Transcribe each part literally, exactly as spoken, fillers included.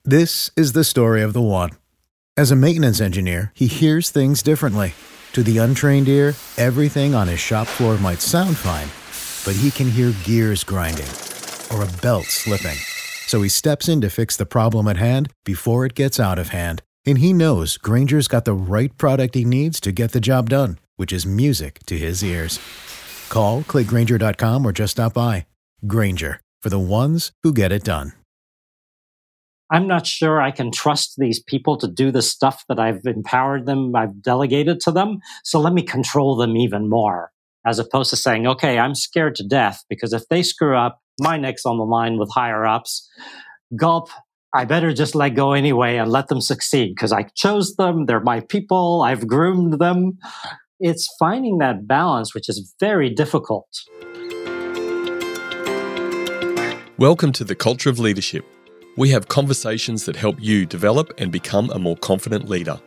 This is the story of the one. As a maintenance engineer, he hears things differently. To the untrained ear, everything on his shop floor might sound fine, but he can hear gears grinding or a belt slipping. So he steps in to fix the problem at hand before it gets out of hand. And he knows Grainger's got the right product he needs to get the job done, which is music to his ears. Call, click Grainger dot com, or just stop by. Grainger, for the ones who get it done. I'm not sure I can trust these people to do the stuff that I've empowered them, I've delegated to them, so let me control them even more, as opposed to saying, okay, I'm scared to death because if they screw up, my neck's on the line with higher ups. Gulp, I better just let go anyway and let them succeed because I chose them, they're my people, I've groomed them. It's finding that balance, which is very difficult. Welcome to the Culture of Leadership. We have conversations that help you develop and become a more confident leader.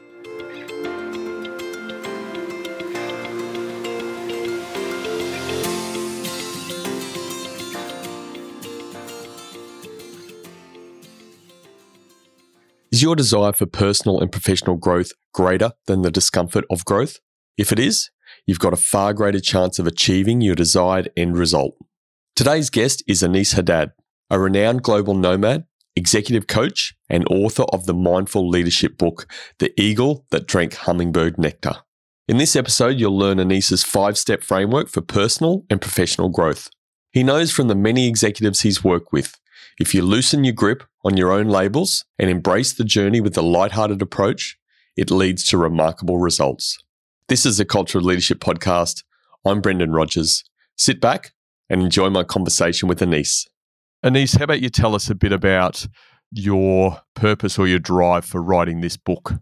Is your desire for personal and professional growth greater than the discomfort of growth? If it is, you've got a far greater chance of achieving your desired end result. Today's guest is Anis Haddad, a renowned global nomad, executive coach, and author of the Mindful Leadership book, The Eagle That Drank Hummingbird Nectar. In this episode, you'll learn Anis's five-step framework for personal and professional growth. He knows from the many executives he's worked with, if you loosen your grip on your own labels and embrace the journey with a lighthearted approach, it leads to remarkable results. This is the Culture of Leadership podcast. I'm Brendan Rogers. Sit back and enjoy my conversation with Anis. Anis, how about you tell us a bit about your purpose or your drive for writing this book?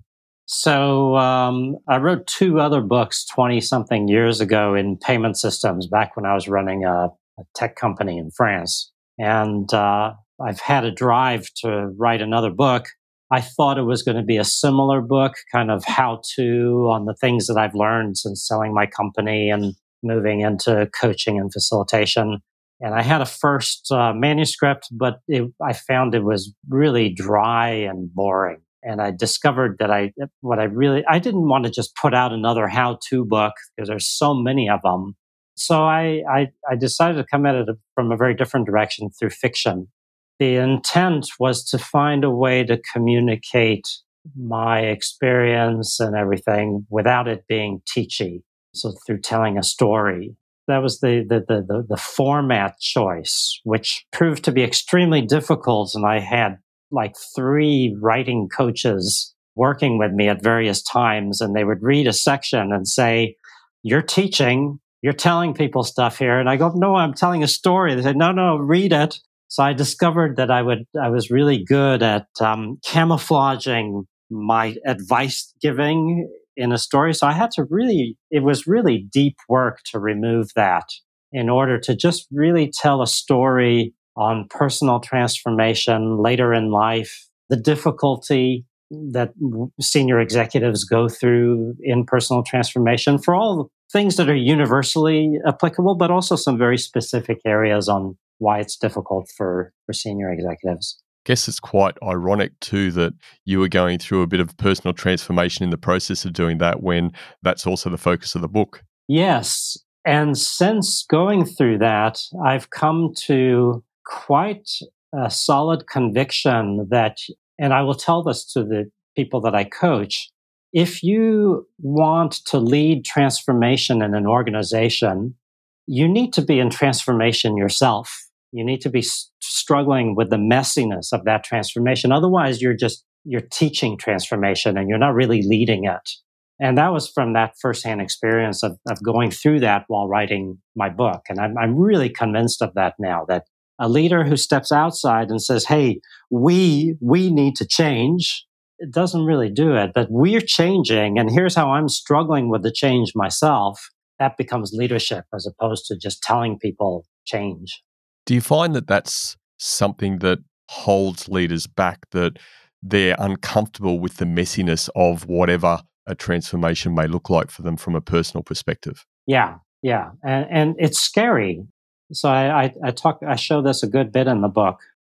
So um, I wrote two other books twenty-something years ago in payment systems back when I was running a, a tech company in France. And uh, I've had a drive to write another book. I thought it was going to be a similar book, kind of how-to on the things that I've learned since selling my company and moving into coaching and facilitation. And I had a first uh, manuscript, but it, I found it was really dry and boring. And I discovered that I, what I really, I didn't want to just put out another how-to book because there's so many of them. So I, I, I decided to come at it from a very different direction through fiction. The intent was to find a way to communicate my experience and everything without it being teachy. So through telling a story. That was the, the, the, the, the format choice, which proved to be extremely difficult. And I had like three writing coaches working with me at various times, and they would read a section and say, you're teaching, you're telling people stuff here. And I go, no, I'm telling a story. They said, no, no, read it. So I discovered that I would, I was really good at um, camouflaging my advice giving in a story. So I had to really, it was really deep work to remove that in order to just really tell a story on personal transformation later in life, the difficulty that senior executives go through in personal transformation for all things that are universally applicable, but also some very specific areas on why it's difficult for, for senior executives. Guess it's quite ironic too that you were going through a bit of personal transformation in the process of doing that when that's also the focus of the book. Yes. And since going through that, I've come to quite a solid conviction that, and I will tell this to the people that I coach, if you want to lead transformation in an organization, you need to be in transformation yourself. You need to be struggling with the messiness of that transformation. Otherwise, you're just, you're teaching transformation and you're not really leading it. And that was from that firsthand experience of, of going through that while writing my book. And I'm, I'm really convinced of that now, that a leader who steps outside and says, hey, we, we need to change, it doesn't really do it. But we're changing, and here's how I'm struggling with the change myself. That becomes leadership as opposed to just telling people change. Do you find that that's something that holds leaders back, that they're uncomfortable with the messiness of whatever a transformation may look like for them from a personal perspective? Yeah, yeah. And and it's scary. So I, I, I talk I show this a good bit in the book.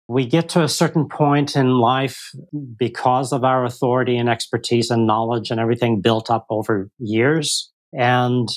We get to a certain point in life because of our authority and expertise and knowledge and everything built up over years. And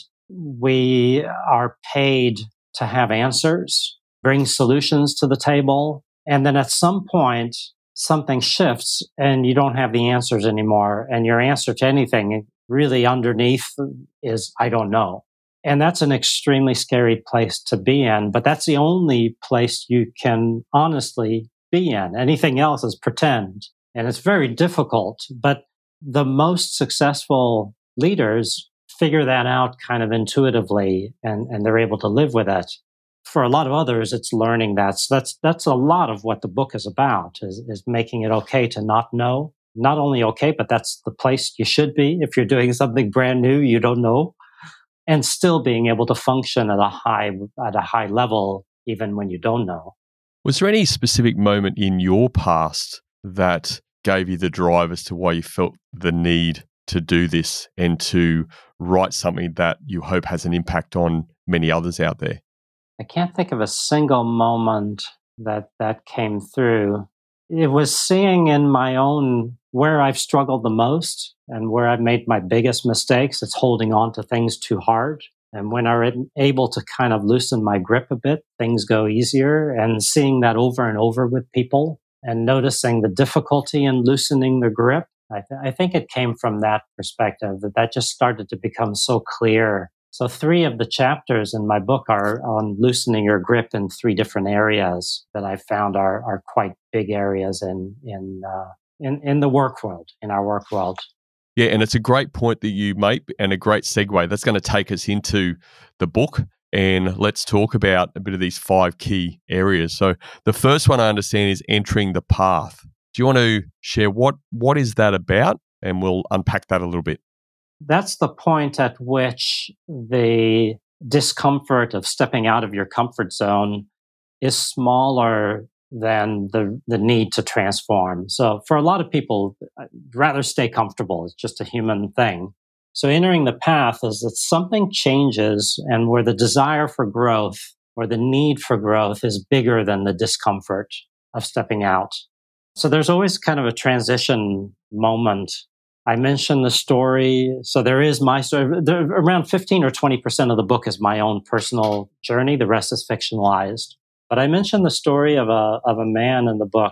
we are paid to have answers, bring solutions to the table. And then at some point, something shifts and you don't have the answers anymore. And your answer to anything really underneath is, I don't know. And that's an extremely scary place to be in, but that's the only place you can honestly be in. Anything else is pretend. And it's very difficult, but the most successful leaders figure that out kind of intuitively, and, and they're able to live with it. For a lot of others, it's learning that. So that's that's a lot of what the book is about, is, is making it okay to not know. Not only okay, but that's the place you should be if you're doing something brand new you don't know, and still being able to function at a high at a high level even when you don't know. Was there any specific moment in your past that gave you the drive as to why you felt the need to do this and to write something that you hope has an impact on many others out there? I can't think of a single moment that that came through. It was seeing in my own where I've struggled the most and where I've made my biggest mistakes. It's holding on to things too hard. And when I'm able to kind of loosen my grip a bit, things go easier. And seeing that over and over with people and noticing the difficulty in loosening the grip, I, th- I think it came from that perspective, that that just started to become so clear. So three of the chapters in my book are on loosening your grip in three different areas that I found are are quite big areas in in uh, in, in the work world, in our work world. Yeah, and it's a great point that you make and a great segue. That's going to take us into the book, and let's talk about a bit of these five key areas. So the first one I understand is entering the path. Do you want to share what what is that about? And we'll unpack that a little bit. That's the point at which the discomfort of stepping out of your comfort zone is smaller than the, the need to transform. So for a lot of people, I'd rather stay comfortable. It's just a human thing. So entering the path is that something changes and where the desire for growth or the need for growth is bigger than the discomfort of stepping out. So there's always kind of a transition moment. I mentioned the story. So there is my story. There, around fifteen or twenty percent of the book is my own personal journey. The rest is fictionalized. But I mentioned the story of a of a man in the book,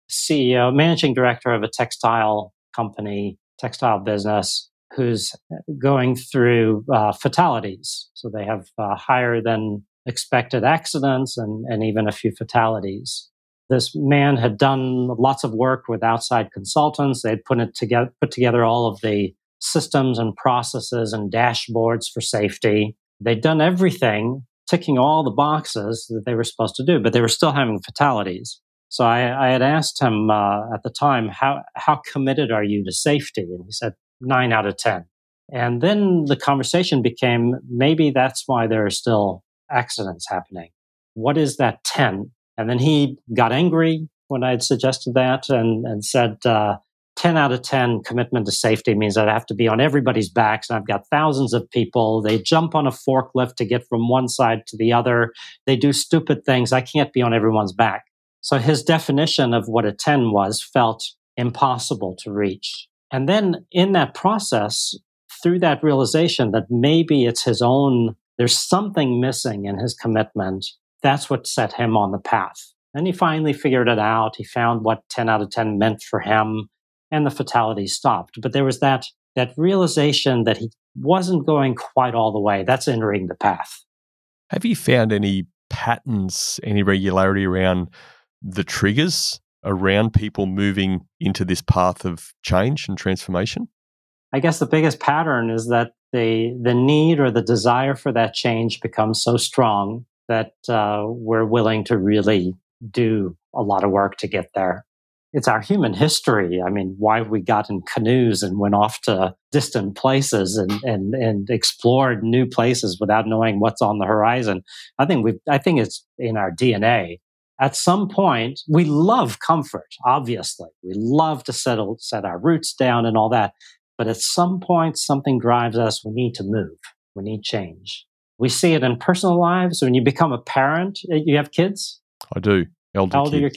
C E O, managing director of a textile company, textile business, who's going through uh, fatalities. So they have uh, higher than expected accidents and, and even a few fatalities. This man had done lots of work with outside consultants. They'd put it together, put together all of the systems and processes and dashboards for safety. They'd done everything, ticking all the boxes that they were supposed to do, but they were still having fatalities. So I, I had asked him uh, at the time, how how committed are you to safety? And he said, nine out of ten. And then the conversation became, maybe that's why there are still accidents happening. What is that ten? And then he got angry when I had suggested that and, and said, uh, ten out of ten commitment to safety means that I have to be on everybody's backs. And I've got thousands of people. They jump on a forklift to get from one side to the other. They do stupid things. I can't be on everyone's back. So his definition of what a ten was felt impossible to reach. And then in that process, through that realization that maybe it's his own, there's something missing in his commitment, that's what set him on the path. And he finally figured it out. He found what ten out of ten meant for him, and the fatality stopped. But there was that, that realization that he wasn't going quite all the way. That's entering the path. Have you found any patterns, any regularity around the triggers around people moving into this path of change and transformation? I guess the biggest pattern is that the the need or the desire for that change becomes so strong that uh, we're willing to really do a lot of work to get there. It's our human history. I mean, why we got in canoes and went off to distant places and, and, and explored new places without knowing what's on the horizon. I think we I think it's in our D N A. At some point, we love comfort, obviously. We love to settle, set our roots down and all that. But at some point, something drives us. We need to move. We need change. We see it in personal lives. When you become a parent, you have kids? I do. Elder How old kids. are your kids?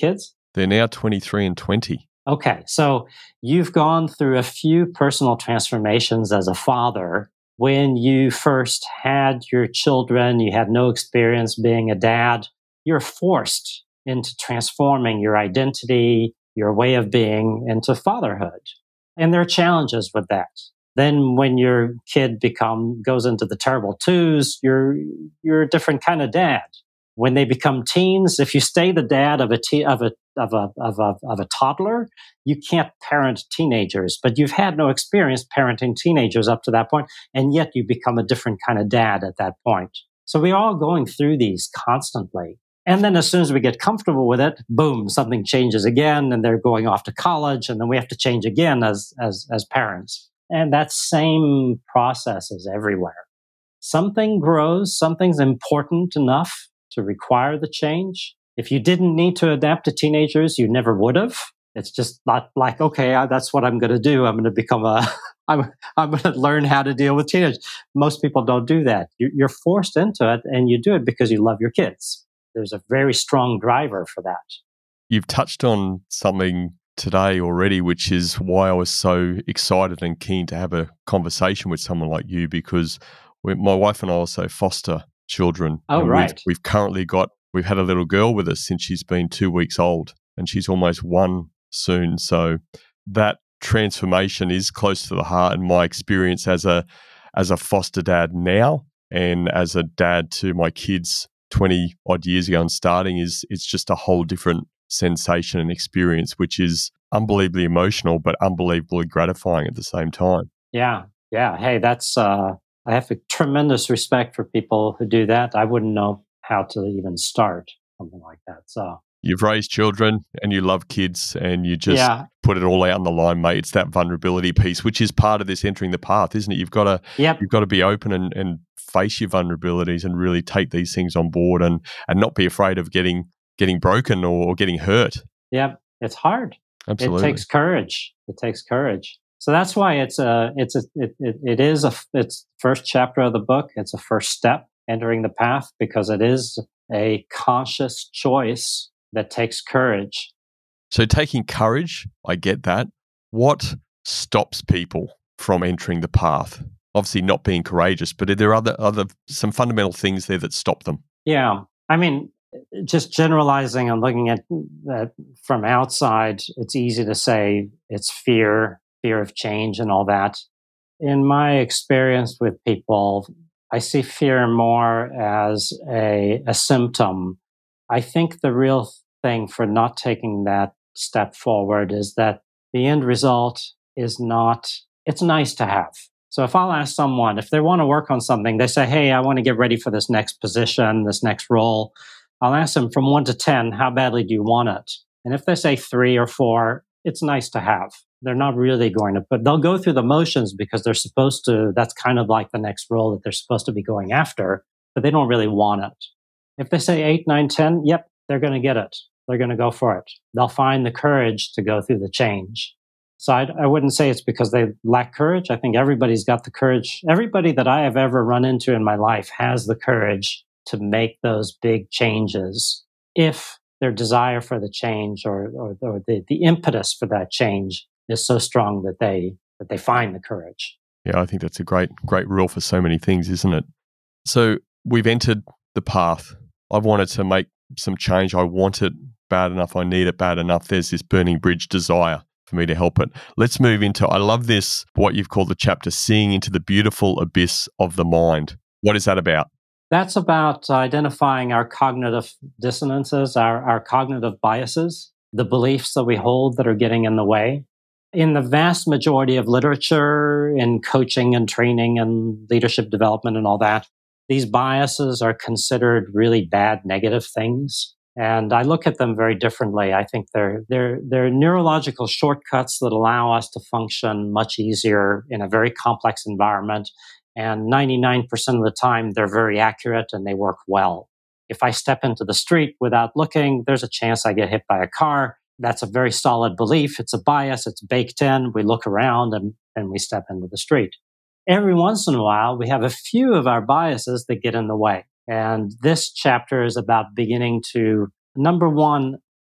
They're now twenty-three and twenty. Okay, so you've gone through a few personal transformations as a father. When you first had your children, you had no experience being a dad. You're forced into transforming your identity, your way of being into fatherhood. And there are challenges with that. Then when your kid become goes into the terrible twos, you're you're a different kind of dad. When they become teens, if you stay the dad of a te- of a of a of a of a toddler, you can't parent teenagers. But you've had no experience parenting teenagers up to that point, and yet you become a different kind of dad at that point. So we're all going through these constantly. And then as soon as we get comfortable with it, boom, something changes again, and they're going off to college, and then we have to change again as as as parents. And that same process is everywhere. Something grows, something's important enough to require the change. If you didn't need to adapt to teenagers, you never would have. It's just not like, okay, I, that's what I'm going to do. I'm going to become a, I'm, I'm going to learn how to deal with teenagers. Most people don't do that. You're, you're forced into it, and you do it because you love your kids. There's a very strong driver for that. You've touched on something today already, which is why I was so excited and keen to have a conversation with someone like you, because we, my wife and I also foster children. Oh, and right. We've, we've currently got, we've had a little girl with us since she's been two weeks old, and she's almost one soon. So that transformation is close to the heart, and my experience as a as a foster dad now and as a dad to my kids twenty odd years ago and starting is it's just a whole different sensation and experience, which is unbelievably emotional but unbelievably gratifying at the same time. Yeah, yeah. Hey, that's uh, I have a tremendous respect for people who do that. I wouldn't know how to even start something like that. So you've raised children and you love kids and you just yeah. put it all out on the line, mate. It's that vulnerability piece, which is part of this entering the path, isn't it? You've got to Yep. you've got to be open and, and face your vulnerabilities and really take these things on board and and not be afraid of getting getting broken or, or getting hurt. Yep. It's hard. Absolutely. It takes courage. It takes courage. So that's why it's a it's a it, it, it is a it's first chapter of the book. It's a first step entering the path, because it is a conscious choice that takes courage. So taking courage, I get that. What stops people from entering the path? Obviously not being courageous, but are there other other some fundamental things there that stop them? Yeah. I mean, just generalizing and looking at that from outside, it's easy to say it's fear, fear of change and all that. In my experience with people, I see fear more as a, a symptom. I think the real thing for not taking that step forward is that the end result is not, it's nice to have. So if I'll ask someone, if they want to work on something, they say, hey, I want to get ready for this next position, this next role. I'll ask them from one to ten, how badly do you want it? And if they say three or four, it's nice to have. They're not really going to, but they'll go through the motions because they're supposed to, that's kind of like the next role that they're supposed to be going after, but they don't really want it. If they say eight, nine, ten, yep, they're going to get it. They're going to go for it. They'll find the courage to go through the change. So I, I wouldn't say it's because they lack courage. I think everybody's got the courage. Everybody that I have ever run into in my life has the courage to make those big changes if their desire for the change or, or, or the, the impetus for that change is so strong that they that they find the courage. Yeah, I think that's a great, great rule for so many things, isn't it? So we've entered the path. I've wanted to make some change. I want it bad enough. I need it bad enough. There's this burning bridge desire for me to help it. Let's move into, I love this, what you've called the chapter, Seeing into the Beautiful Abyss of the Mind. What is that about? That's about identifying our cognitive dissonances, our, our cognitive biases, the beliefs that we hold that are getting in the way. In the vast majority of literature, in coaching and training and leadership development and all that, these biases are considered really bad, negative things. And I look at them very differently. I think they're, they're, they're neurological shortcuts that allow us to function much easier in a very complex environment. And ninety-nine percent of the time, they're very accurate and they work well. If I step into the street without looking, there's a chance I get hit by a car. That's a very solid belief. It's a bias. It's baked in. We look around and, and we step into the street. Every once in a while, we have a few of our biases that get in the way. And this chapter is about beginning to, number one,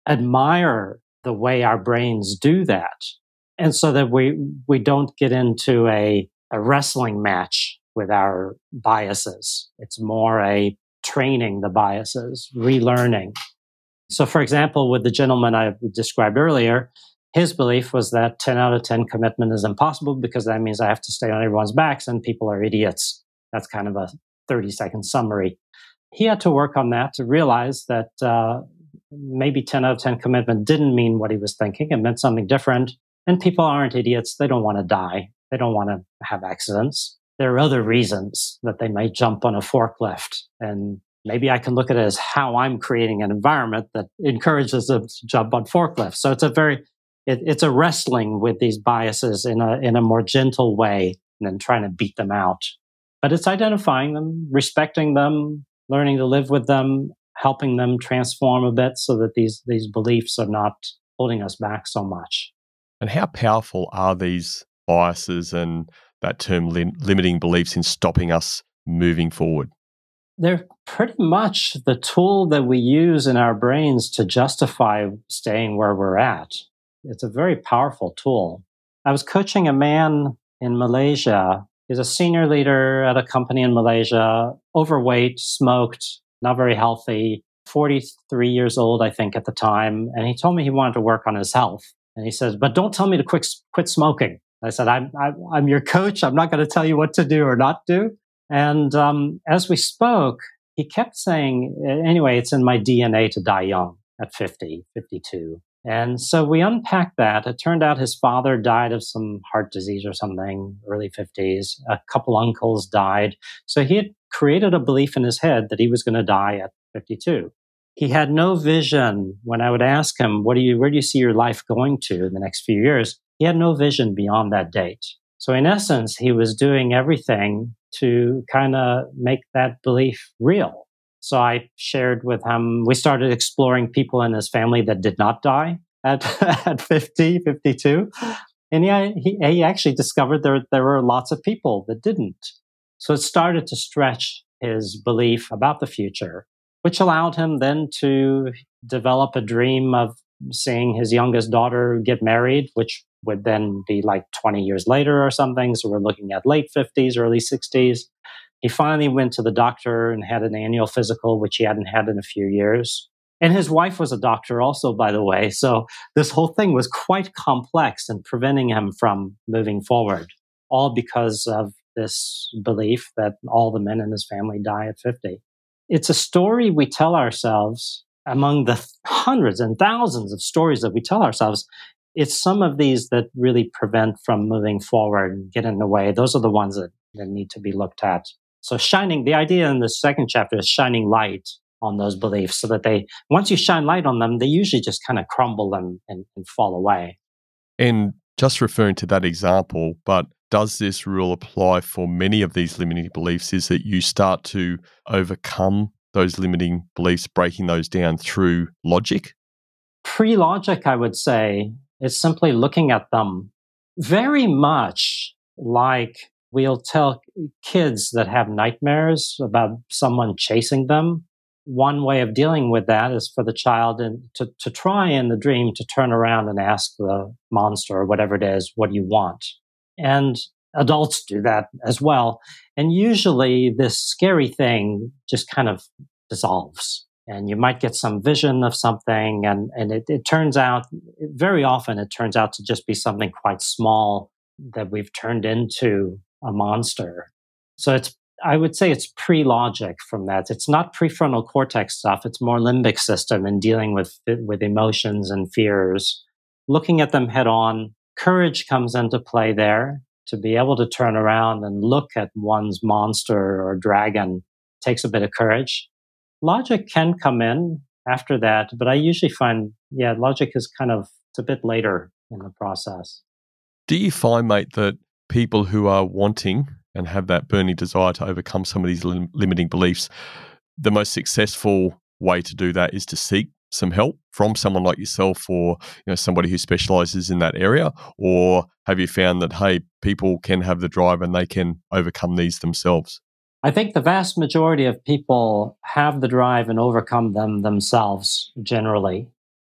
admire the way our brains do that. And so that we, we don't get into a, a wrestling match with our biases. It's more a training the biases, relearning. So, for example, with the gentleman I described earlier, his belief was that ten out of ten commitment is impossible because that means I have to stay on everyone's backs and people are idiots. That's kind of a thirty second summary. He had to work on that to realize that uh, maybe ten out of ten commitment didn't mean what he was thinking. It meant something different. And people aren't idiots. They don't want to die. They don't want to have accidents. There are other reasons that they might jump on a forklift. And maybe I can look at it as how I'm creating an environment that encourages them to jump on forklifts. So it's a very, it, it's a wrestling with these biases in a in a more gentle way than trying to beat them out. But it's identifying them, respecting them, learning to live with them, helping them transform a bit so that these these beliefs are not holding us back so much. And how powerful are these biases and that term lim- limiting beliefs in stopping us moving forward? They're pretty much the tool that we use in our brains to justify staying where we're at. It's a very powerful tool. I was coaching a man in Malaysia. He's a senior leader at a company in Malaysia, overweight, smoked, not very healthy, forty-three years old, I think, at the time. And he told me he wanted to work on his health. And he says, but don't tell me to quit, quit smoking. I said, I'm, I'm, I'm your coach. I'm not going to tell you what to do or not do. And um, as we spoke, he kept saying, anyway, it's in my D N A to die young at fifty, fifty-two. And so we unpacked that. It turned out his father died of some heart disease or something, early fifties. A couple uncles died. So he had created a belief in his head that he was going to die at fifty-two. He had no vision. When I would ask him, what do you, where do you see your life going to in the next few years? He had no vision beyond that date. So in essence, he was doing everything to kind of make that belief real. So I shared with him, we started exploring people in his family that did not die at, at fifty, fifty-two. And yeah, he, he actually discovered there, there were lots of people that didn't. So it started to stretch his belief about the future, which allowed him then to develop a dream of seeing his youngest daughter get married, which would then be like twenty years later or something. So we're looking at late fifties, early sixties. He finally went to the doctor and had an annual physical, which he hadn't had in a few years. And his wife was a doctor also, by the way. So this whole thing was quite complex and preventing him from moving forward, all because of this belief that all the men in his family die at fifty. It's a story we tell ourselves among the hundreds and thousands of stories that we tell ourselves. It's some of these that really prevent from moving forward and get in the way. Those are the ones that, that need to be looked at. So shining, the idea in the second chapter is shining light on those beliefs so that they, once you shine light on them, they usually just kind of crumble and, and, and fall away. And just referring to that example, but does this rule apply for many of these limiting beliefs, is that you start to overcome those limiting beliefs, breaking those down through logic? Pre-logic, I would say, is simply looking at them very much like we'll tell kids that have nightmares about someone chasing them. One way of dealing with that is for the child in, to, to try in the dream to turn around and ask the monster or whatever it is, what do you want? And adults do that as well. And usually this scary thing just kind of dissolves. And you might get some vision of something. And, and it, it turns out, very often it turns out to just be something quite small that we've turned into a monster. So it's, I would say it's pre-logic from that. It's not prefrontal cortex stuff. It's more limbic system and dealing with, with emotions and fears. Looking at them head on. Courage comes into play there. To be able to turn around and look at one's monster or dragon takes a bit of courage. Logic can come in after that, but I usually find, yeah, logic is kind of, it's a bit later in the process. Do you find, mate, that people who are wanting and have that burning desire to overcome some of these lim- limiting beliefs, the most successful way to do that is to seek some help from someone like yourself, or you know, somebody who specializes in that area? Or have you found that, hey, people can have the drive and they can overcome these themselves? I think the vast majority of people have the drive and overcome them themselves generally.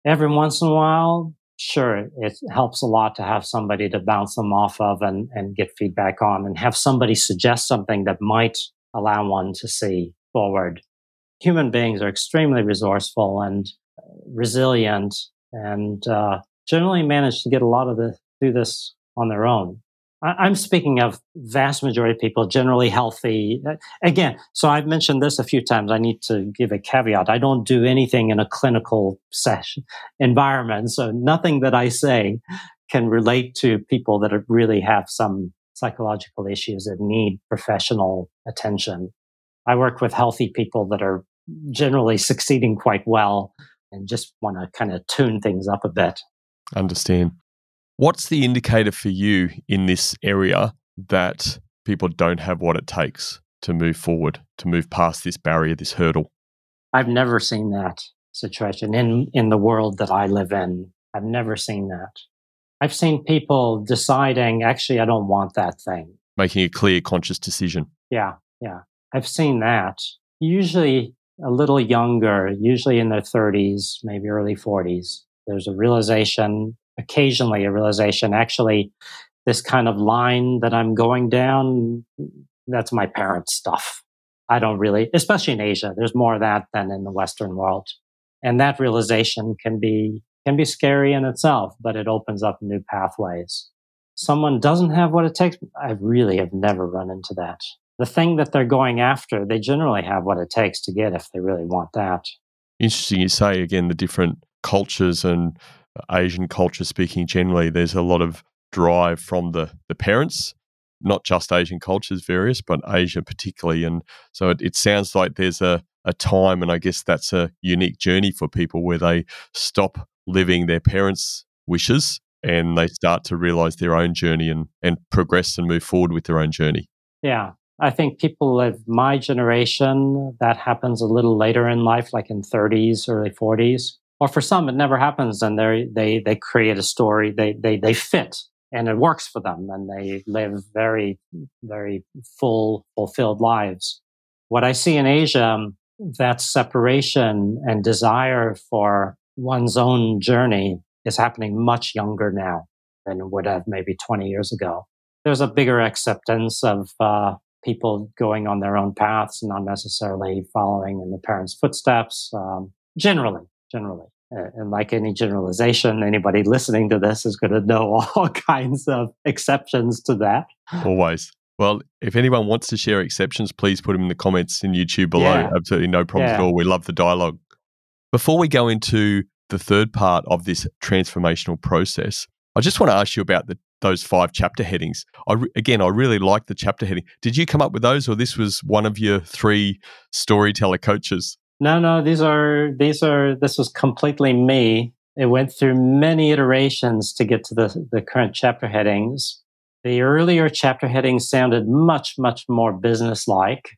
Every once in a while, sure, it helps a lot to have somebody to bounce them off of and, and get feedback on, and have somebody suggest something that might allow one to see forward. Human beings are extremely resourceful and resilient, and uh, generally manage to get a lot of the do this on their own. I, I'm speaking of vast majority of people, generally healthy. Again, so I've mentioned this a few times. I need to give a caveat. I don't do anything in a clinical session environment, so nothing that I say can relate to people that are, really have some psychological issues that need professional attention. I work with healthy people that are generally succeeding quite well and just want to kind of tune things up a bit. Understand. What's the indicator for you in this area that people don't have what it takes to move forward, to move past this barrier, this hurdle? I've never seen that situation in, in the world that I live in. I've never seen that. I've seen people deciding, actually, I don't want that thing. Making a clear, conscious decision. Yeah, yeah. I've seen that. Usually a little younger, usually in their thirties, maybe early forties. There's a realization, occasionally a realization, actually, this kind of line that I'm going down, that's my parents' stuff. I don't really, especially in Asia, there's more of that than in the Western world. And that realization can be can be scary in itself, but it opens up new pathways. Someone doesn't have what it takes. I really have never run into that. The thing that they're going after, they generally have what it takes to get if they really want that. Interesting you say, again, the different cultures and Asian culture speaking generally, there's a lot of drive from the, the parents, not just Asian cultures, various, but Asia particularly. And so it, it sounds like there's a, a time, and I guess that's a unique journey for people where they stop living their parents' wishes and they start to realize their own journey and, and progress and move forward with their own journey. Yeah. I think people of my generation, that happens a little later in life, like in thirties, early forties. Or for some, it never happens, and they they they create a story. They they they fit, and it works for them, and they live very very full, fulfilled lives. What I see in Asia, that separation and desire for one's own journey is happening much younger now than it would have maybe twenty years ago. There's a bigger acceptance of uh, people going on their own paths, not necessarily following in the parents' footsteps, um, generally, generally. Uh, and like any generalization, anybody listening to this is going to know all kinds of exceptions to that. Always. Well, if anyone wants to share exceptions, please put them in the comments in YouTube below. Yeah. Absolutely no problems Yeah. at all. We love the dialogue. Before we go into the third part of this transformational process, I just want to ask you about the, those five chapter headings. I re- again, I really like the chapter heading. Did you come up with those, or this was one of your three storyteller coaches? No, no, these are these are this was completely me. It went through many iterations to get to the, the current chapter headings. The earlier chapter headings sounded much, much more business-like.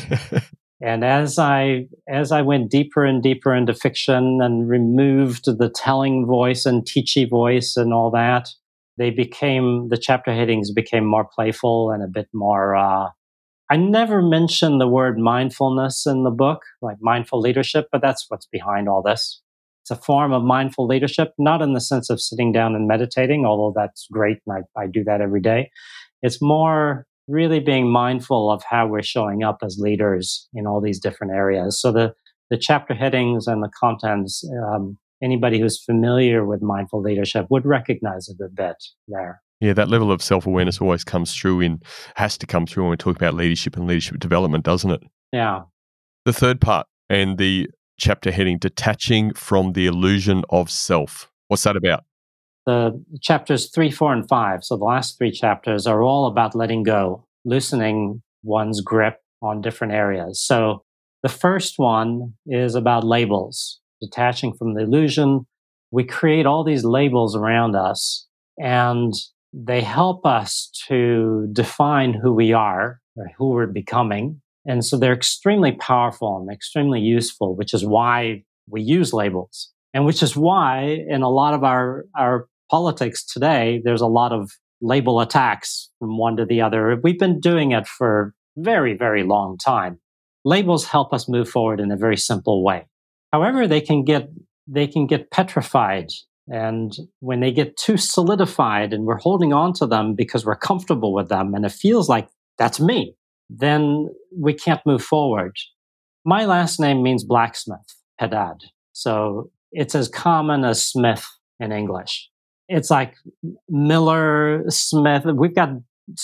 And as I as I went deeper and deeper into fiction and removed the telling voice and teachy voice and all that, they became the chapter headings became more playful and a bit more. Uh, I never mentioned the word mindfulness in the book, like mindful leadership, but that's what's behind all this. It's a form of mindful leadership, not in the sense of sitting down and meditating, although that's great, and I, I do that every day. It's more really being mindful of how we're showing up as leaders in all these different areas. So the, the chapter headings and the contents, um, anybody who's familiar with mindful leadership would recognize it a bit there. Yeah, that level of self-awareness always comes through in, has to come through when we talk about leadership and leadership development, doesn't it? Yeah. The third part and the chapter heading, detaching from the illusion of self. What's that about? The chapters three, four, and five, so the last three chapters are all about letting go, loosening one's grip on different areas. So the first one is about labels, detaching from the illusion. We create all these labels around us, and they help us to define who we are or who we're becoming. And so they're extremely powerful and extremely useful, which is why we use labels. And which is why in a lot of our, our politics today, there's a lot of label attacks from one to the other. We've been doing it for a very, very long time. Labels help us move forward in a very simple way. However, they can get they can get petrified. And when they get too solidified and we're holding on to them because we're comfortable with them and it feels like that's me, then we can't move forward. My last name means blacksmith, Haddad. So it's as common as Smith in English. It's like Miller, Smith. We've got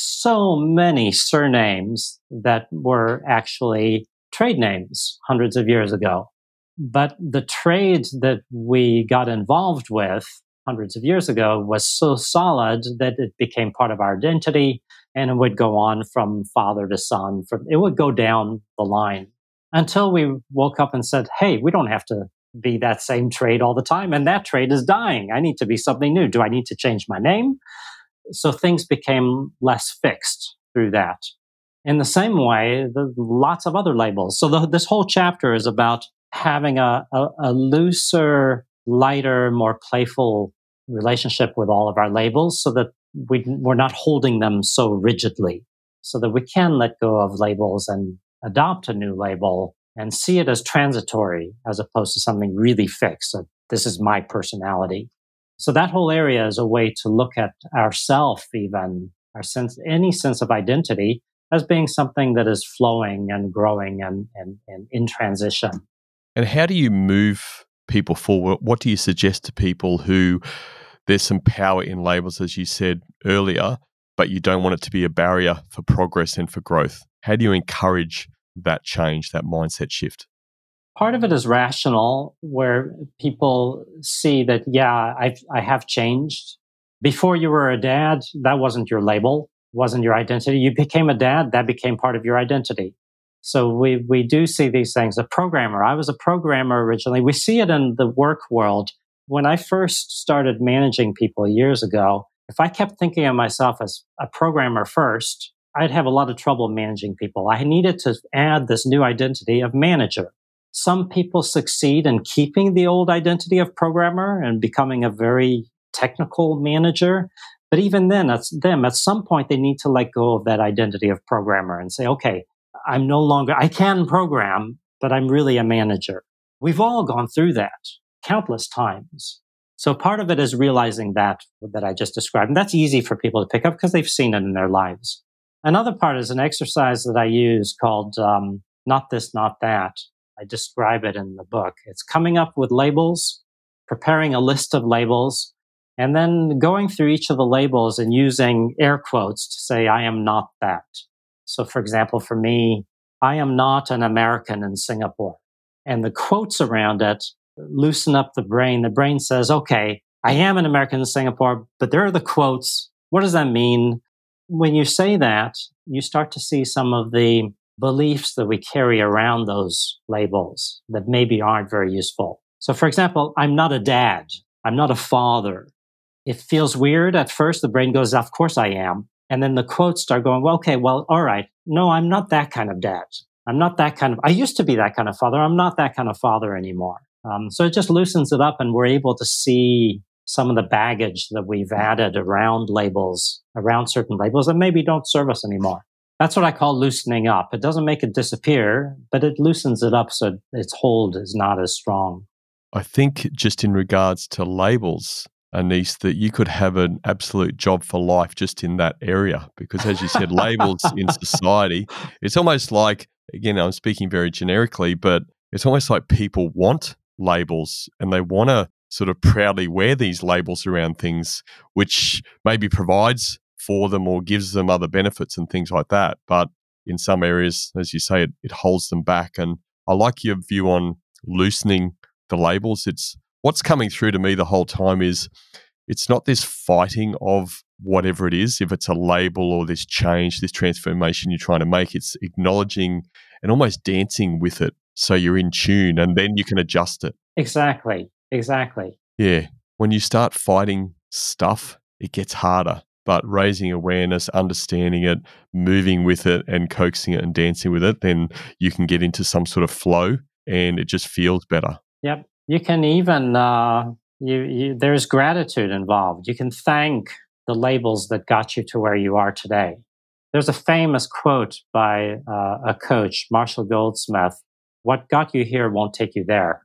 so many surnames that were actually trade names hundreds of years ago. But the trade that we got involved with hundreds of years ago was so solid that it became part of our identity, and it would go on from father to son. From it would go down the line until we woke up and said, hey, we don't have to be that same trade all the time, and that trade is dying. I need to be something new. Do I need to change my name? So things became less fixed through that. In the same way, there's lots of other labels. So the, this whole chapter is about having a, a, a looser, lighter, more playful relationship with all of our labels so that we, we're not holding them so rigidly, so that we can let go of labels and adopt a new label and see it as transitory as opposed to something really fixed. So this is my personality. So that whole area is a way to look at ourself, even our sense, any sense of identity, as being something that is flowing and growing and, and, and in transition. And how do you move people forward? What do you suggest to people who there's some power in labels, as you said earlier, but you don't want it to be a barrier for progress and for growth? How do you encourage that change, that mindset shift? Part of it is rational, where people see that, yeah, I've, I have changed. Before you were a dad, that wasn't your label, wasn't your identity. You became a dad, that became part of your identity. So we we do see these things. A programmer, I was a programmer originally. We see it in the work world. When I first started managing people years ago, if I kept thinking of myself as a programmer first, I'd have a lot of trouble managing people. I needed to add this new identity of manager. Some people succeed in keeping the old identity of programmer and becoming a very technical manager. But even then, that's them. At some point, they need to let go of that identity of programmer and say, okay, I'm no longer, I can program, but I'm really a manager. We've all gone through that countless times. So part of it is realizing that, that I just described. And that's easy for people to pick up because they've seen it in their lives. Another part is an exercise that I use called um, Not This, Not That. I describe it in the book. It's coming up with labels, preparing a list of labels, and then going through each of the labels and using air quotes to say, I am not that. So, for example, for me, I am not an American in Singapore. And the quotes around it loosen up the brain. The brain says, okay, I am an American in Singapore, but there are the quotes. What does that mean? When you say that, you start to see some of the beliefs that we carry around those labels that maybe aren't very useful. So, for example, I'm not a dad. I'm not a father. It feels weird at first. The brain goes, of course I am. And then the quotes start going, well, okay, well, all right. No, I'm not that kind of dad. I'm not that kind of, I used to be that kind of father. I'm not that kind of father anymore. Um, so it just loosens it up and we're able to see some of the baggage that we've added around labels, around certain labels that maybe don't serve us anymore. That's what I call loosening up. It doesn't make it disappear, but it loosens it up so its hold is not as strong. I think just in regards to labels, Anis, that you could have an absolute job for life just in that area. Because as you said, labels in society, it's almost like, again, I'm speaking very generically, but it's almost like people want labels and they want to sort of proudly wear these labels around things, which maybe provides for them or gives them other benefits and things like that. But in some areas, as you say, it, it holds them back. And I like your view on loosening the labels. It's what's coming through to me the whole time is it's not this fighting of whatever it is, if it's a label or this change, this transformation you're trying to make, it's acknowledging and almost dancing with it so you're in tune and then you can adjust it. Exactly, exactly. Yeah. When you start fighting stuff, it gets harder. But raising awareness, understanding it, moving with it and coaxing it and dancing with it, then you can get into some sort of flow and it just feels better. Yep. You can even, uh, you, you, there's gratitude involved. You can thank the labels that got you to where you are today. There's a famous quote by uh, a coach, Marshall Goldsmith, what got you here won't take you there.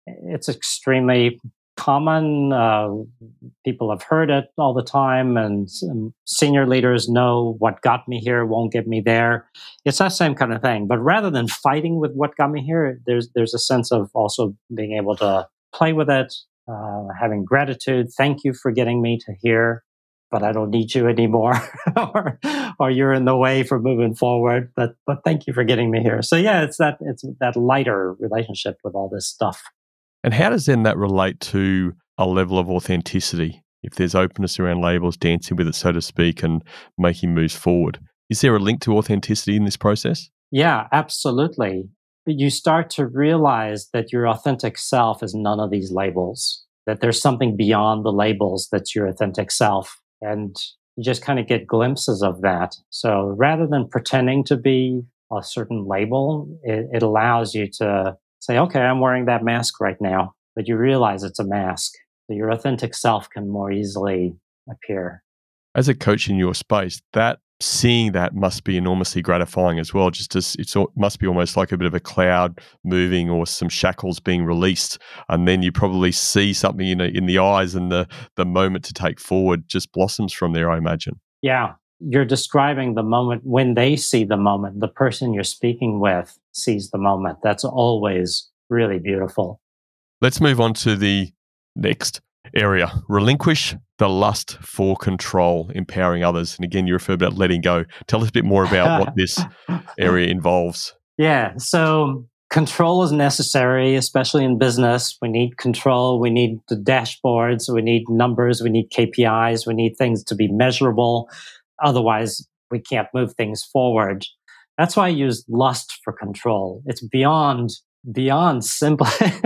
It's extremely common. Uh, people have heard it all the time, and um, senior leaders know what got me here won't get me there. It's that same kind of thing. But rather than fighting with what got me here, there's there's a sense of also being able to play with it, uh, having gratitude. Thank you for getting me to here, but I don't need you anymore, or or you're in the way for moving forward. But but thank you for getting me here. So yeah, it's that it's that lighter relationship with all this stuff. And how does then that relate to a level of authenticity? If there's openness around labels, dancing with it, so to speak, and making moves forward, is there a link to authenticity in this process? Yeah, absolutely. You start to realize that your authentic self is none of these labels, that there's something beyond the labels that's your authentic self. And you just kind of get glimpses of that. So rather than pretending to be a certain label, it, it allows you to say, okay, I'm wearing that mask right now, but you realize it's a mask. So your authentic self can more easily appear. As a coach in your space, that seeing that must be enormously gratifying as well. Just as it's, it must be almost like a bit of a cloud moving or some shackles being released, and then you probably see something in, a, in the eyes, and the the moment to take forward just blossoms from there, I imagine. Yeah, you're describing the moment when they see the moment. The person you're speaking with sees the moment. That's always really beautiful. Let's move on to the next area. Relinquish the lust for control, empowering others. And again, you referred about letting go. Tell us a bit more about what this area involves. Yeah, so control is necessary, especially in business. We need control. We need the dashboards. We need numbers. We need K P Is. We need things to be measurable. Otherwise, we can't move things forward. That's why I use lust for control. It's beyond beyond simply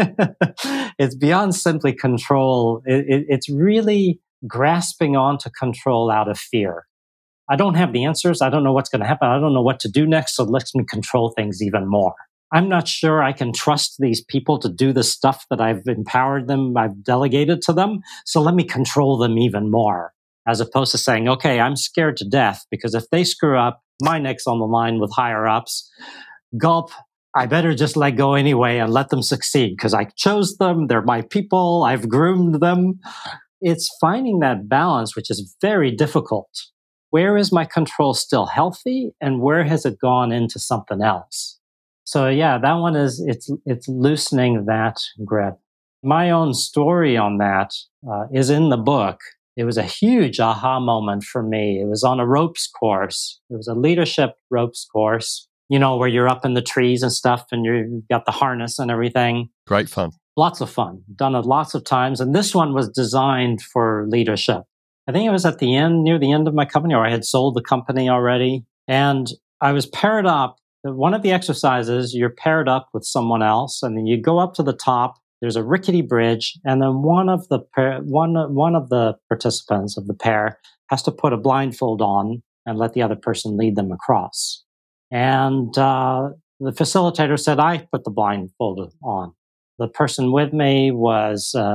it's beyond simply control. It, it, it's really grasping onto control out of fear. I don't have the answers. I don't know what's going to happen. I don't know what to do next. So let me control things even more. I'm not sure I can trust these people to do the stuff that I've empowered them, I've delegated to them. So let me control them even more, as opposed to saying, okay, I'm scared to death because if they screw up, my neck's on the line with higher ups. Gulp. I better just let go anyway and let them succeed because I chose them. They're my people. I've groomed them. It's finding that balance, which is very difficult. Where is my control still healthy and where has it gone into something else? So yeah, that one is, it's, it's loosening that grip. My own story on that uh, is in the book. It was a huge aha moment for me. It was on a ropes course. It was a leadership ropes course, you know, where you're up in the trees and stuff and you've got the harness and everything. Great fun. Lots of fun. Done it lots of times. And this one was designed for leadership. I think it was at the end, near the end of my company, or I had sold the company already. And I was paired up. One of the exercises, you're paired up with someone else, and then you go up to the top. There's a rickety bridge, and then one of the pair, one one of the participants of the pair has to put a blindfold on and let the other person lead them across. And uh, the facilitator said, I put the blindfold on. The person with me was uh,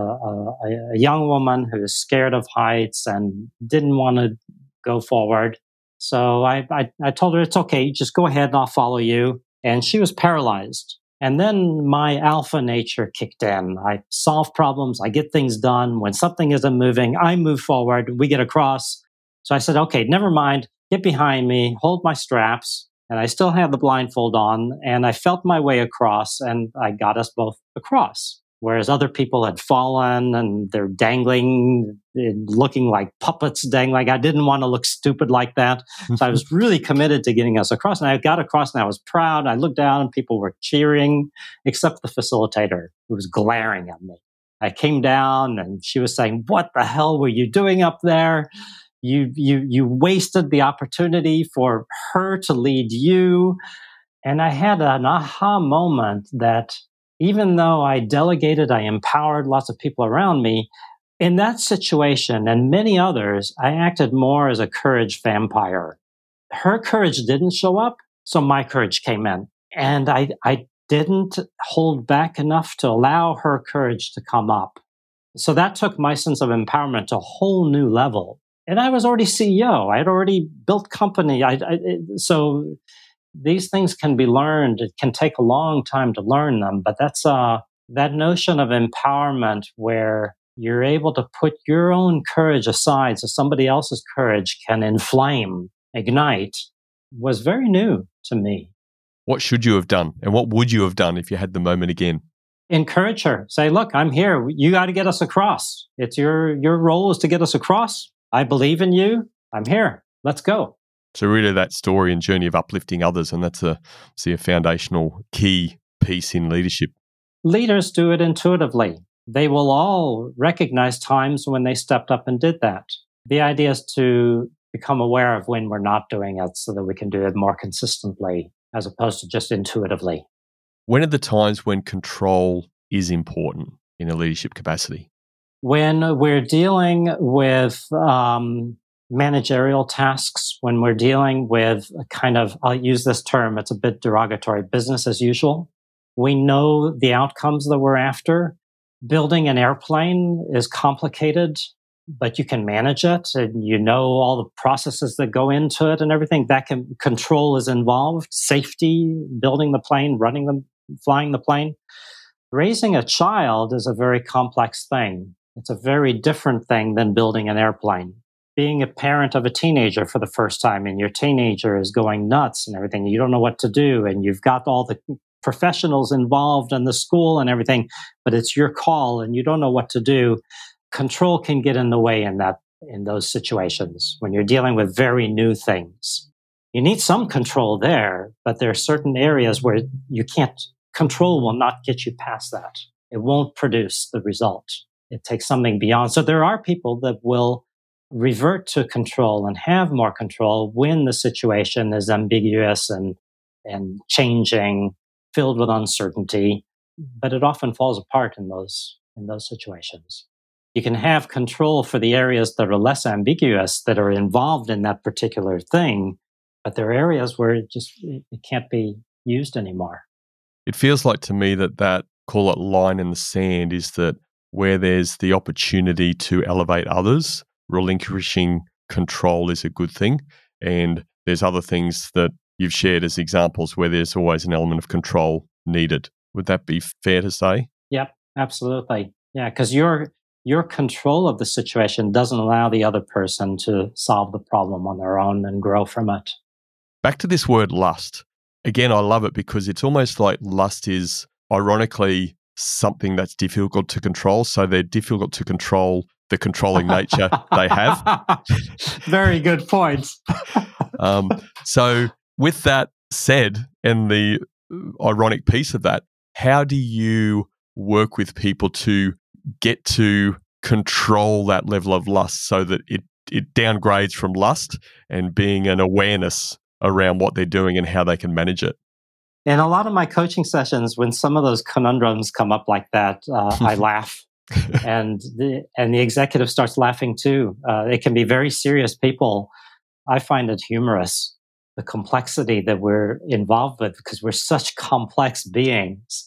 a, a, a young woman who was scared of heights and didn't want to go forward. So I, I, I told her, it's okay, just go ahead and I'll follow you. And she was paralyzed. And then my alpha nature kicked in. I solve problems. I get things done. When something isn't moving, I move forward. We get across. So I said, okay, never mind. Get behind me. Hold my straps. And I still had the blindfold on. And I felt my way across. And I got us both across. Whereas other people had fallen and they're dangling, looking like puppets dangling. I didn't want to look stupid like that. So I was really committed to getting us across. And I got across and I was proud. I looked down and people were cheering, except the facilitator who was glaring at me. I came down and she was saying, what the hell were you doing up there? You, you, you wasted the opportunity for her to lead you. And I had an aha moment that even though I delegated, I empowered lots of people around me, in that situation and many others, I acted more as a courage vampire. Her courage didn't show up, so my courage came in. And I, I didn't hold back enough to allow her courage to come up. So that took my sense of empowerment to a whole new level. And I was already C E O. I had already built company. I, I, so... These things can be learned. It can take a long time to learn them, but that's uh, That notion of empowerment where you're able to put your own courage aside so somebody else's courage can inflame, ignite, was very new to me. What should you have done? And what would you have done if you had the moment again? Encourage her. Say, look, I'm here. You got to get us across. It's your your role is to get us across. I believe in you. I'm here. Let's go. So really that story and journey of uplifting others, and that's a, see, a foundational key piece in leadership. Leaders do it intuitively. They will all recognize times when they stepped up and did that. The idea is to become aware of when we're not doing it so that we can do it more consistently as opposed to just intuitively. When are the times when control is important in a leadership capacity? When we're dealing with um, managerial tasks, when we're dealing with a kind of, I'll use this term, it's a bit derogatory, business as usual. We know the outcomes that we're after. Building an airplane is complicated, but you can manage it, and you know all the processes that go into it and everything. That can control is involved. Safety, building the plane, running them, flying the plane. Raising a child is a very complex thing. It's a very different thing than building an airplane. Being a parent of a teenager for the first time, and your teenager is going nuts and everything, you don't know what to do, and you've got all the professionals involved in the school and everything, but it's your call and you don't know what to do. Control can get in the way in that in those situations when you're dealing with very new things. You need some control there, but there are certain areas where you can't, control will not get you past that. It won't produce the result. It takes something beyond. So there are people that will revert to control and have more control when the situation is ambiguous and and changing, filled with uncertainty, but it often falls apart in those in those situations. You can have control for the areas that are less ambiguous, that are involved in that particular thing, but there are areas where it just it can't be used anymore. It feels like to me that that, call it line in the sand, is that where there's the opportunity to elevate others, relinquishing control is a good thing. And there's other things that you've shared as examples where there's always an element of control needed. Would that be fair to say? Yep, absolutely. Yeah, because your your control of the situation doesn't allow the other person to solve the problem on their own and grow from it. Back to this word lust. Again, I love it because it's almost like lust is ironically something that's difficult to control. So they're difficult to control the controlling nature they have. Very good point. um, so with that said, and the ironic piece of that, how do you work with people to get to control that level of lust so that it, it downgrades from lust and being an awareness around what they're doing and how they can manage it? In a lot of my coaching sessions, when some of those conundrums come up like that, uh, I laugh. and the and the executive starts laughing too. Uh, it can be very serious people. I find it humorous, the complexity that we're involved with because we're such complex beings,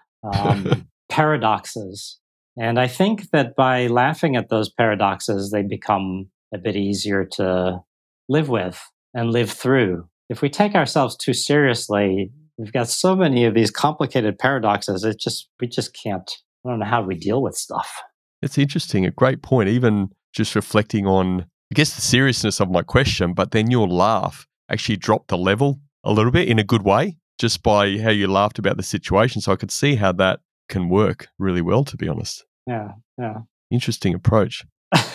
um, paradoxes. And I think that by laughing at those paradoxes, they become a bit easier to live with and live through. If we take ourselves too seriously, we've got so many of these complicated paradoxes. It just we just can't. I don't know how we deal with stuff. It's interesting. A great point. Even just reflecting on, I guess, the seriousness of my question, but then your laugh actually dropped the level a little bit in a good way just by how you laughed about the situation. So I could see how that can work really well, to be honest. Yeah, yeah. Interesting approach.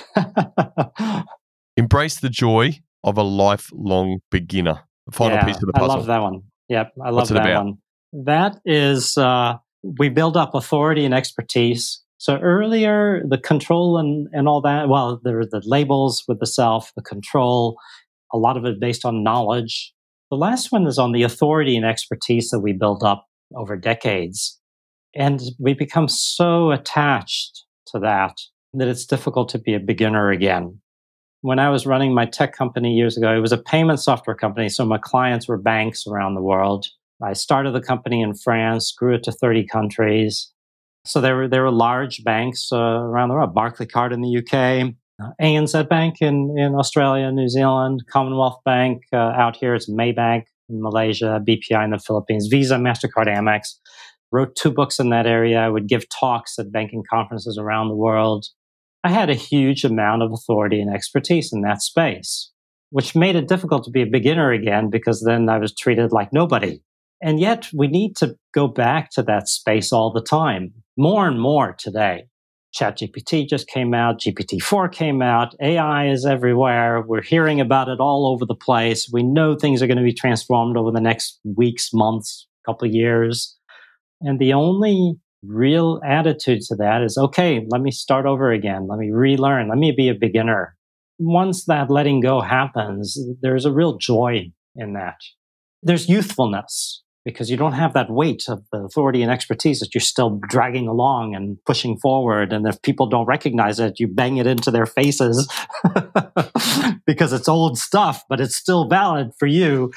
Embrace the joy of a lifelong beginner. The final yeah, piece of the puzzle. I love that one. Yep, I love What's it that about? one. That is, uh, we build up authority and expertise. So earlier, the control and, and all that, well, there are the labels with the self, the control, a lot of it based on knowledge. The last one is on the authority and expertise that we build up over decades. And we become so attached to that that it's difficult to be a beginner again. When I was running my tech company years ago, it was a payment software company. So my clients were banks around the world. I started the company in France, grew it to thirty countries. So there were there were large banks uh, around the world. Barclaycard in the U K, uh, A N Z Bank in, in Australia, New Zealand, Commonwealth Bank uh, out here. It's Maybank in Malaysia, B P I in the Philippines, Visa, MasterCard, Amex. wrote two books in that area. I would give talks at banking conferences around the world. I had a huge amount of authority and expertise in that space, which made it difficult to be a beginner again because then I was treated like nobody. And yet we need to go back to that space all the time, more and more today. ChatGPT just came out, G P T four came out, A I is everywhere. We're hearing about it all over the place. We know things are going to be transformed over the next weeks, months, couple of years. And the only real attitude to that is, okay, let me start over again. Let me relearn. Let me be a beginner. Once that letting go happens, there's a real joy in that. There's youthfulness because you don't have that weight of the authority and expertise that you're still dragging along and pushing forward. And if people don't recognize it, you bang it into their faces because it's old stuff, but it's still valid for you.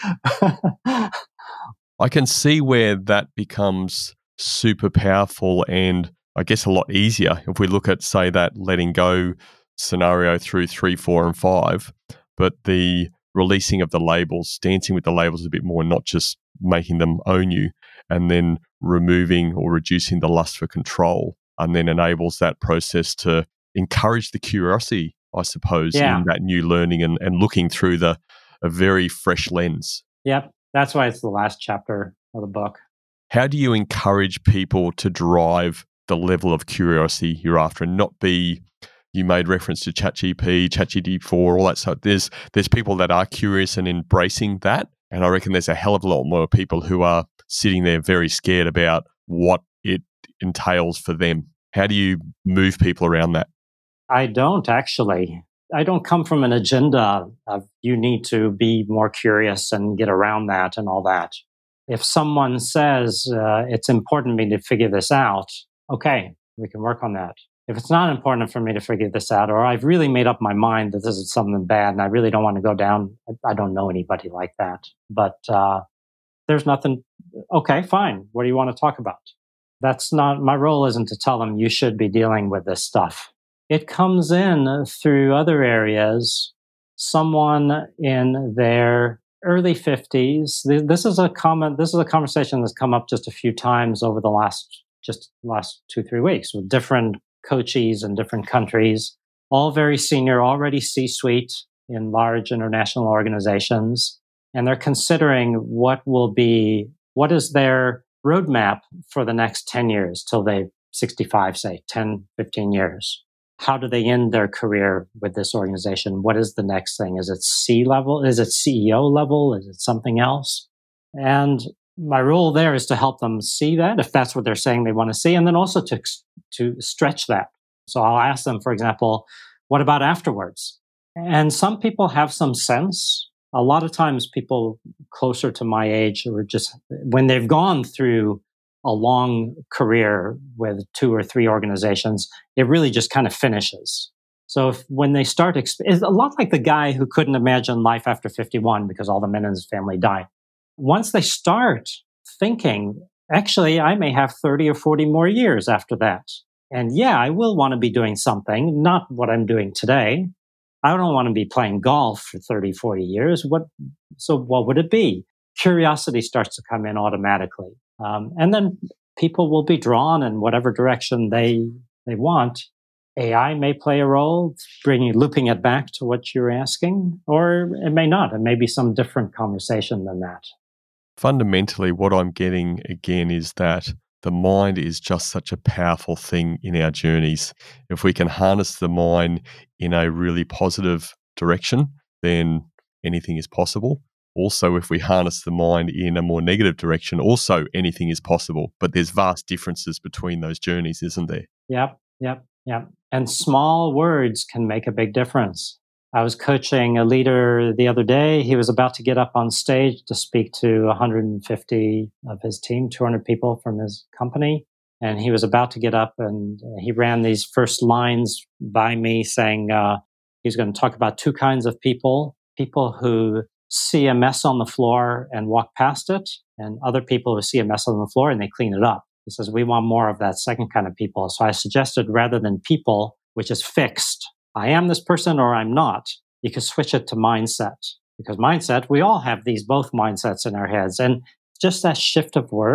I can see where that becomes super powerful and I guess a lot easier if we look at, say, that letting go scenario through three, four, and five, but the releasing of the labels, dancing with the labels a bit more, not just making them own you, and then removing or reducing the lust for control, and then enables that process to encourage the curiosity, I suppose, Yeah. in that new learning and, and looking through the a very fresh lens. Yep. That's why it's the last chapter of the book. How do you encourage people to drive the level of curiosity you're after and not be, you made reference to ChatGPT, ChatGPT four, all that stuff. There's there's people that are curious and embracing that. And I reckon there's a hell of a lot more people who are sitting there very scared about what it entails for them. How do you move people around that? I don't actually. I don't come from an agenda of you need to be more curious and get around that and all that. If someone says uh, it's important for me to figure this out, okay, we can work on that. If it's not important for me to figure this out, or I've really made up my mind that this is something bad and I really don't want to go down, I don't know anybody like that. But uh, there's nothing, okay, fine. What do you want to talk about? That's not, my role isn't to tell them you should be dealing with this stuff. It comes in through other areas. Someone in their early fifties, this is a comment, this is a conversation that's come up just a few times over the last, just last two, three weeks with different coaches in different countries, all very senior, already C-suite in large international organizations. And they're considering what will be, what is their roadmap for the next ten years till they're sixty-five, say, ten, fifteen years. How do they end their career with this organization? What is the next thing? Is it C-level? Is it C E O level? Is it something else? And my role there is to help them see that, if that's what they're saying they want to see, and then also to, to stretch that. So I'll ask them, for example, what about afterwards? And some people have some sense. A lot of times people closer to my age or just when they've gone through a long career with two or three organizations, it really just kind of finishes. So if, when they start, exp- it's a lot like the guy who couldn't imagine life after fifty-one because all the men in his family died. Once they start thinking, actually, I may have thirty or forty more years after that. And yeah, I will want to be doing something, not what I'm doing today. I don't want to be playing golf for thirty, forty years. What? So what would it be? Curiosity starts to come in automatically. Um, and then people will be drawn in whatever direction they they want. A I may play a role, bringing looping it back to what you're asking, or it may not. It may be some different conversation than that. Fundamentally, what I'm getting again is that the mind is just such a powerful thing in our journeys. If we can harness the mind in a really positive direction, then anything is possible. Also, if we harness the mind in a more negative direction, also anything is possible. But there's vast differences between those journeys, isn't there? Yep, yep, yep. And small words can make a big difference. I was coaching a leader the other day. He was about to get up on stage to speak to one hundred fifty of his team, two hundred people from his company. And he was about to get up and he ran these first lines by me saying uh, he's going to talk about two kinds of people, people who see a mess on the floor and walk past it, and other people who see a mess on the floor and they clean it up. He says, we want more of that second kind of people. So I suggested rather than people, which is fixed, I am this person or I'm not, you could switch it to mindset. Because mindset, we all have these both mindsets in our heads. And just that shift of word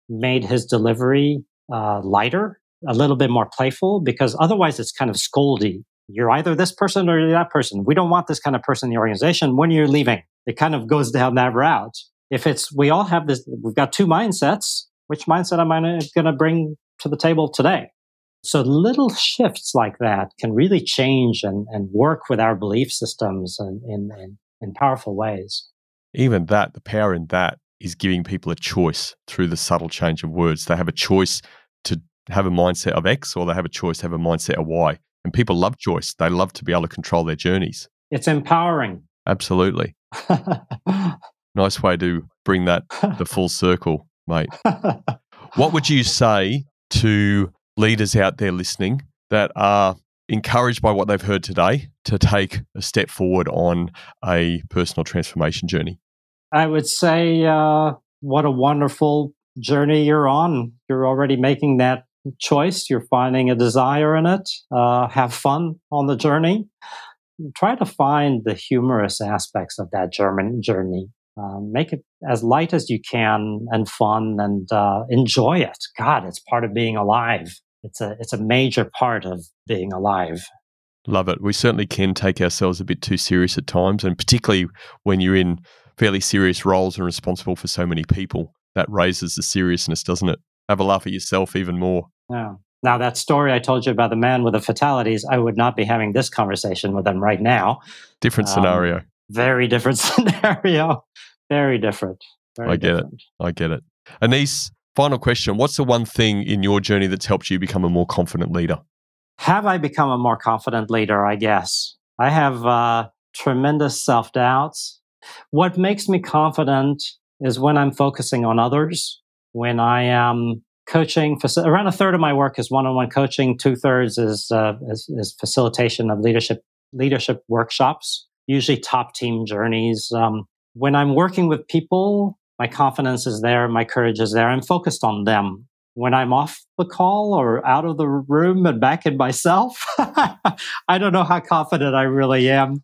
made his delivery uh, lighter, a little bit more playful, because otherwise it's kind of scoldy. You're either this person or you're that person. We don't want this kind of person in the organization. When you're leaving, it kind of goes down that route. If it's, we all have this, we've got two mindsets. Which mindset am I going to bring to the table today? So little shifts like that can really change and, and work with our belief systems in, in, in, in powerful ways. Even that, the power in that is giving people a choice through the subtle change of words. They have a choice to have a mindset of X, or they have a choice to have a mindset of Y. And people love choice. They love to be able to control their journeys. It's empowering. Absolutely. Nice way to bring that the full circle, mate. What would you say to leaders out there listening that are encouraged by what they've heard today to take a step forward on a personal transformation journey? I would say, uh, what a wonderful journey you're on. You're already making that choice. You're finding a desire in it. Uh, have fun on the journey. Try to find the humorous aspects of that German journey. Um, make it as light as you can and fun, and uh, enjoy it. God, it's part of being alive. It's a it's a major part of being alive. Love it. We certainly can take ourselves a bit too serious at times, and particularly when you're in fairly serious roles and responsible for so many people, that raises the seriousness, doesn't it? Have a laugh at yourself even more. Yeah. Now, that story I told you about the man with the fatalities, I would not be having this conversation with them right now. Different scenario. Um, very different scenario. Very different. Very I get different. it. I get it. Anise, final question. What's the one thing in your journey that's helped you become a more confident leader? Have I become a more confident leader? I guess. I have uh, tremendous self-doubts. What makes me confident is when I'm focusing on others, when I am coaching. Around a third of my work is one-on-one coaching. Two-thirds is, uh, is, is facilitation of leadership leadership workshops, usually top team journeys. Um, when I'm working with people, my confidence is there, my courage is there. I'm focused on them. When I'm off the call or out of the room and back in myself, I don't know how confident I really am.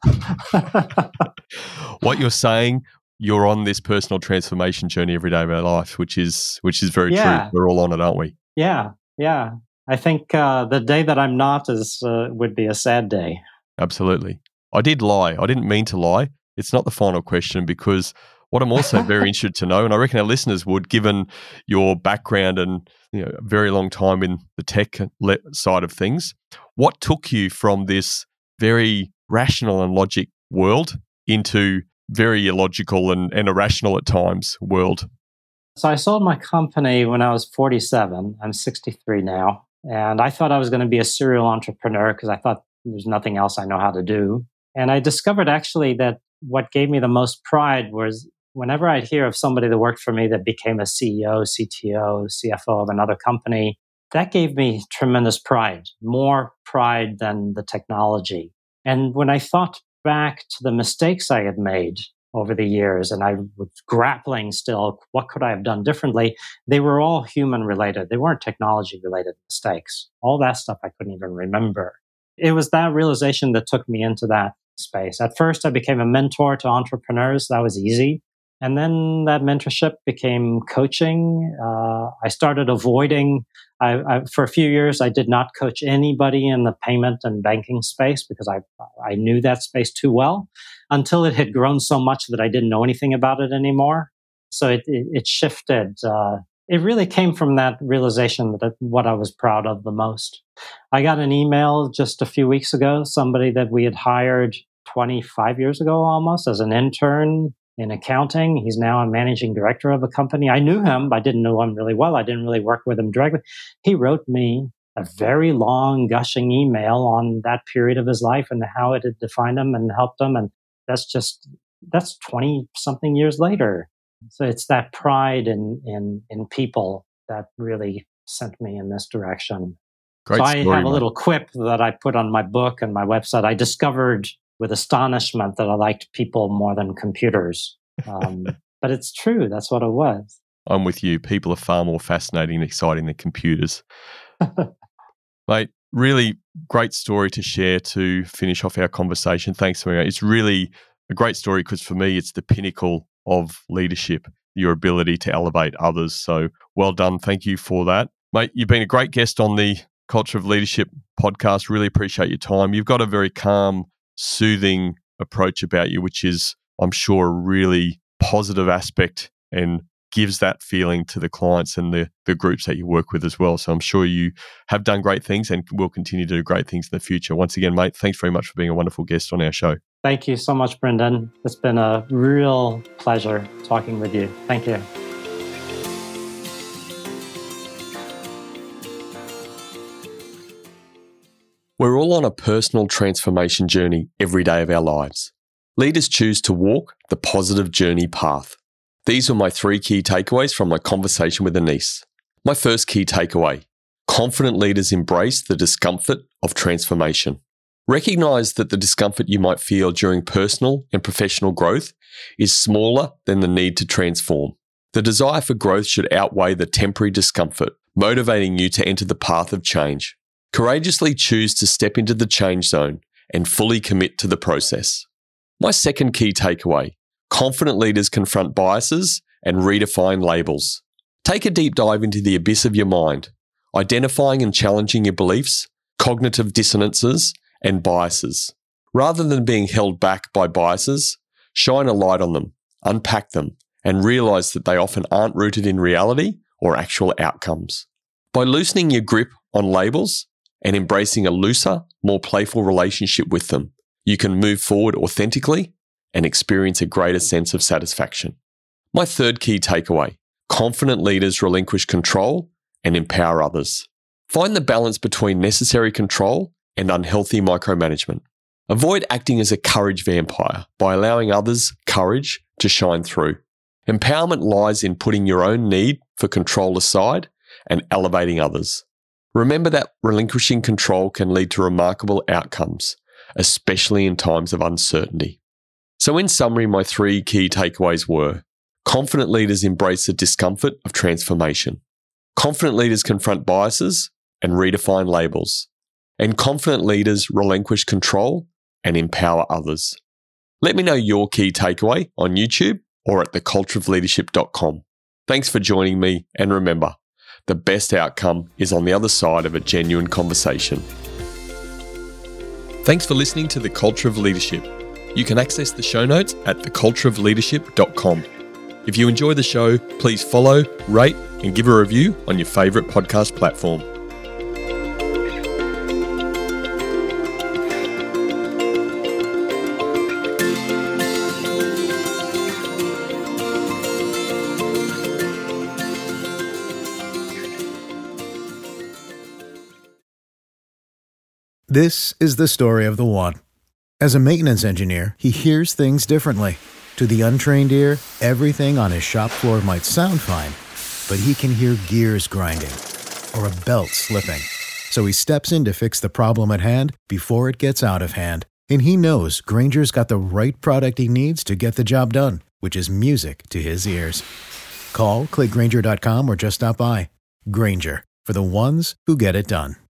What you're saying, you're on this personal transformation journey every day of our life, which is which is very yeah. true. We're all on it, aren't we? Yeah, yeah. I think uh, the day that I'm not is uh, would be a sad day. Absolutely. I did lie. I didn't mean to lie. It's not the final question, because what I'm also very interested to know, and I reckon our listeners would, given your background and you know, a very long time in the tech le- side of things, what took you from this very rational and logic world into very illogical and, and irrational at times world? So I sold my company when I was forty-seven. I'm sixty-three now. And I thought I was going to be a serial entrepreneur because I thought there's nothing else I know how to do. And I discovered actually that what gave me the most pride was whenever I'd hear of somebody that worked for me that became a C E O, C T O, C F O of another company, that gave me tremendous pride, more pride than the technology. And when I thought back to the mistakes I had made over the years, and I was grappling still, what could I have done differently? They were all human related. They weren't technology related mistakes. All that stuff I couldn't even remember. It was that realization that took me into that space. At first, I became a mentor to entrepreneurs. That was easy. And then that mentorship became coaching. Uh, I started avoiding, I, I, for a few years, I did not coach anybody in the payment and banking space because I, I knew that space too well, until it had grown so much that I didn't know anything about it anymore. So it, it, it shifted. Uh, it really came from that realization that what I was proud of the most. I got an email just a few weeks ago, somebody that we had hired twenty-five years ago almost as an intern in accounting. He's now a managing director of a company. I knew him, but I didn't know him really well. I didn't really work with him directly. He wrote me a very long, gushing email on that period of his life and how it had defined him and helped him. And that's just, that's twenty something years later. So it's that pride in, in, in people that really sent me in this direction. Great so story, I have a mate. little quip that I put on my book and my website. I discovered with astonishment that I liked people more than computers. Um, but it's true. That's what it was. I'm with you. People are far more fascinating and exciting than computers. Mate, really great story to share to finish off our conversation. Thanks, Maria. It's really a great story because for me, it's the pinnacle of leadership. your ability to elevate others. So well done. Thank you for that. Mate, you've been a great guest on the Culture of Leadership podcast. Really appreciate your time. You've got a very calm, soothing approach about you, which is, I'm sure, a really positive aspect and gives that feeling to the clients and the, the groups that you work with as well. So I'm sure you have done great things and will continue to do great things in the future. Once again, mate, thanks very much for being a wonderful guest on our show. Thank you so much, Brendan. It's been a real pleasure talking with you. Thank you. We're all on a personal transformation journey every day of our lives. Leaders choose to walk the positive journey path. These were my three key takeaways from my conversation with Anise. My first key takeaway: confident leaders embrace the discomfort of transformation. Recognize that the discomfort you might feel during personal and professional growth is smaller than the need to transform. The desire for growth should outweigh the temporary discomfort, motivating you to enter the path of change. Courageously choose to step into the change zone and fully commit to the process. My second key takeaway: confident leaders confront biases and redefine labels. Take a deep dive into the abyss of your mind, identifying and challenging your beliefs, cognitive dissonances, and biases. Rather than being held back by biases, shine a light on them, unpack them, and realize that they often aren't rooted in reality or actual outcomes. By loosening your grip on labels and embracing a looser, more playful relationship with them, you can move forward authentically and experience a greater sense of satisfaction. My third key takeaway: confident leaders relinquish control and empower others. Find the balance between necessary control and unhealthy micromanagement. Avoid acting as a courage vampire by allowing others' courage to shine through. Empowerment lies in putting your own need for control aside and elevating others. Remember that relinquishing control can lead to remarkable outcomes, especially in times of uncertainty. So in summary, my three key takeaways were: confident leaders embrace the discomfort of transformation. Confident leaders confront biases and redefine labels. And confident leaders relinquish control and empower others. Let me know your key takeaway on YouTube or at the culture of leadership dot com. Thanks for joining me, and remember, the best outcome is on the other side of a genuine conversation. Thanks for listening to The Culture of Leadership. You can access the show notes at the culture of leadership dot com. If you enjoy the show, please follow, rate, and give a review on your favourite podcast platform. This is the story of the one. As a maintenance engineer, he hears things differently. To the untrained ear, everything on his shop floor might sound fine, but he can hear gears grinding or a belt slipping. So he steps in to fix the problem at hand before it gets out of hand. And he knows Grainger's got the right product he needs to get the job done, which is music to his ears. Call, click Grainger dot com, or just stop by. Grainger, for the ones who get it done.